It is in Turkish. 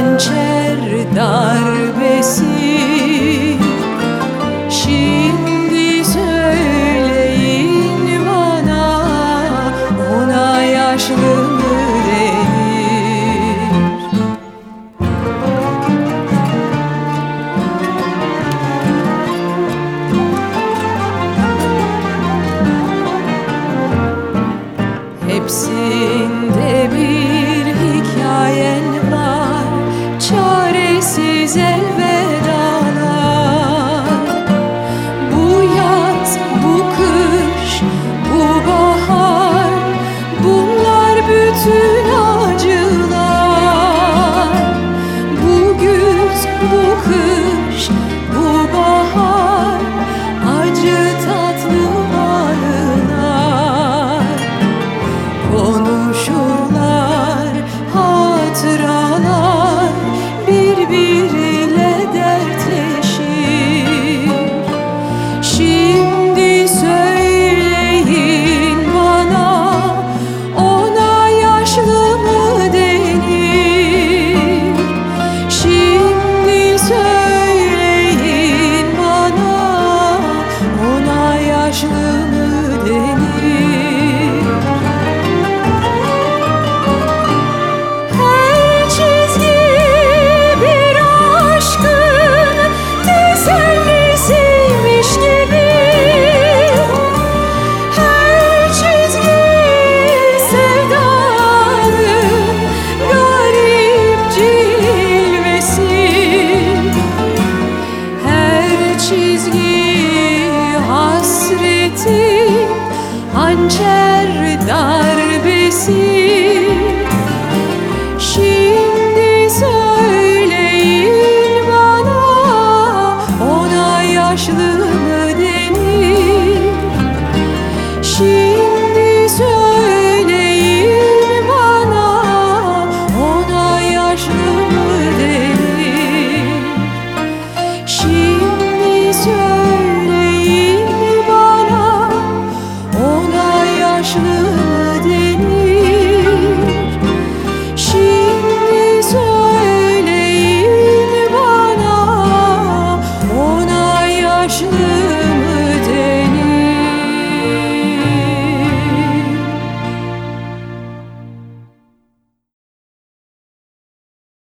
hançer darbesi. Şimdi söyleyin bana, ona yaşlı mı denir? Hepsinde bir hikayen var, çaresiz elvedalar. Bu yaz, bu kış, bu bahar, bunlar bütün acılar. Bu güz, bu kış, bu bahar, acı tatlı anılar. Konuşurlar hatıralar, birbiriyle dertleşir. Şimdi söyleyin bana, ona yaşlı mı denir? Şimdi söyleyin bana, ona yaşlı mı denir? Her çizgi bir aşkın tesellisiymiş gibi, her çizgi sevdanın garip cilvesi, her çizgi hasretin hançer